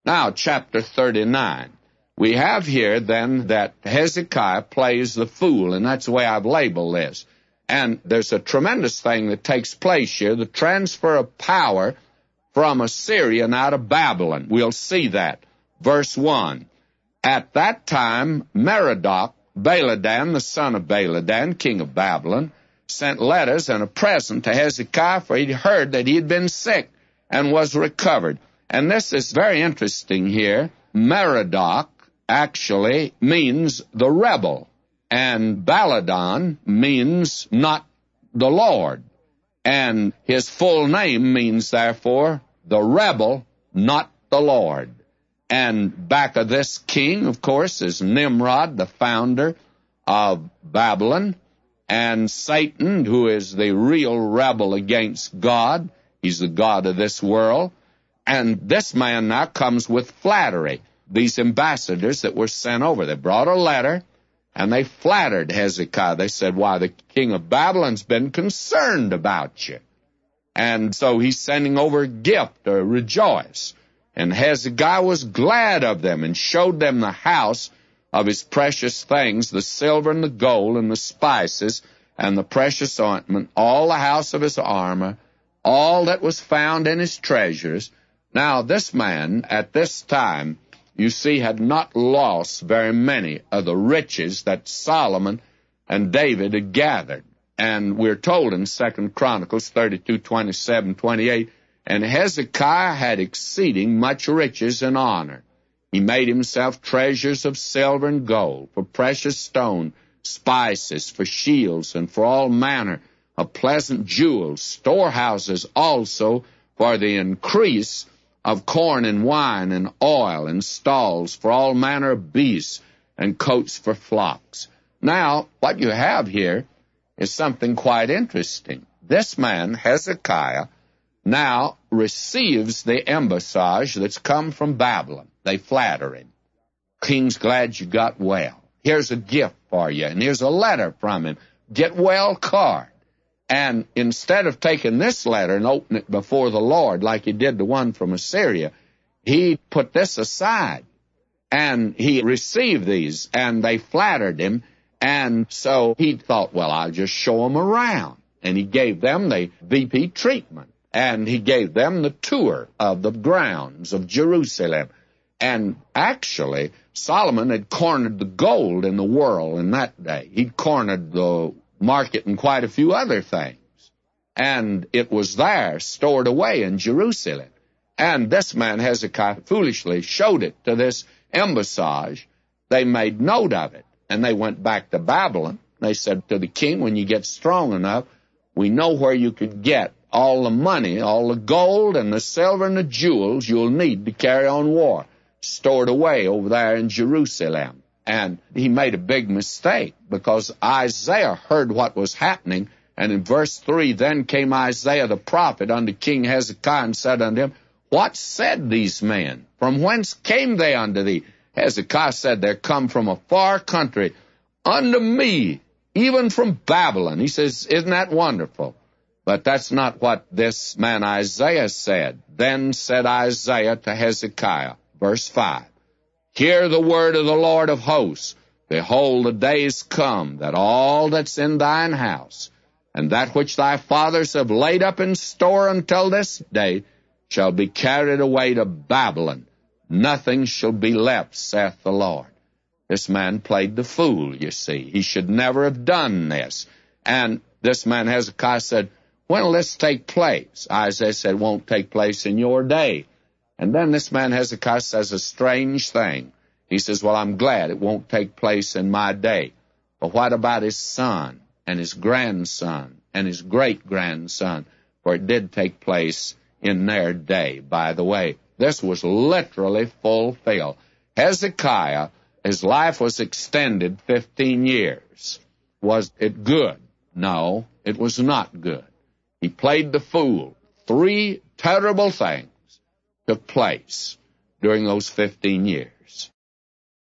Now, chapter 39. We have here, then, that Hezekiah plays the fool, and that's the way I've labeled this. And there's a tremendous thing that takes place here, the transfer of power from Assyria now to Babylon. We'll see that. Verse 1. At that time, Merodach, Baladan, the son of Baladan, king of Babylon, sent letters and a present to Hezekiah, for he'd heard that he had been sick and was recovered. And this is very interesting here. Merodach actually means the rebel, and Baladan means not the Lord. And his full name means, therefore, the rebel, not the Lord. And back of this king, of course, is Nimrod, the founder of Babylon, and Satan, who is the real rebel against God. He's the god of this world. And this man now comes with flattery. These ambassadors that were sent over, they brought a letter, and they flattered Hezekiah. They said, why, the king of Babylon's been concerned about you. And so he's sending over a gift to rejoice. And Hezekiah was glad of them and showed them the house of his precious things, the silver and the gold and the spices and the precious ointment, all the house of his armor, all that was found in his treasures. Now, this man, at this time, you see, had not lost very many of the riches that Solomon and David had gathered. And we're told in 2 Chronicles 32, 27, 28, and Hezekiah had exceeding much riches and honor. He made himself treasures of silver and gold, for precious stone, spices, for shields, and for all manner of pleasant jewels, storehouses also for the increase of corn and wine and oil and stalls for all manner of beasts and coats for flocks. Now, what you have here is something quite interesting. This man, Hezekiah, now receives the embassage that's come from Babylon. They flatter him. King's glad you got well. Here's a gift for you, and here's a letter from him. Get well card. And instead of taking this letter and opening it before the Lord like he did the one from Assyria, he put this aside. And he received these, and they flattered him. And so he thought, well, I'll just show them around. And he gave them the VP treatment. And he gave them the tour of the grounds of Jerusalem. And actually, Solomon had cornered the gold in the world in that day. He'd cornered the market and quite a few other things. And it was there, stored away in Jerusalem. And this man, Hezekiah, foolishly showed it to this embassage. They made note of it, and they went back to Babylon. They said to the king, when you get strong enough, we know where you could get all the money, all the gold and the silver and the jewels you'll need to carry on war, stored away over there in Jerusalem. And he made a big mistake, because Isaiah heard what was happening. And in verse 3, then came Isaiah the prophet unto King Hezekiah and said unto him, what said these men? From whence came they unto thee? Hezekiah said, they're come from a far country unto me, even from Babylon. He says, isn't that wonderful? But that's not what this man Isaiah said. Then said Isaiah to Hezekiah, verse 5, hear the word of the Lord of hosts. Behold, the days come, that all that's in thine house, and that which thy fathers have laid up in store until this day, shall be carried away to Babylon. Nothing shall be left, saith the Lord. This man played the fool, you see. He should never have done this. And this man Hezekiah said, when will this take place? Isaiah said, it won't take place in your day. And then this man Hezekiah says a strange thing. He says, well, I'm glad it won't take place in my day. But what about his son and his grandson and his great-grandson? For it did take place in their day, by the way. This was literally fulfilled. Hezekiah, his life was extended 15 years. Was it good? No, it was not good. He played the fool. 3 terrible things took place during those 15 years.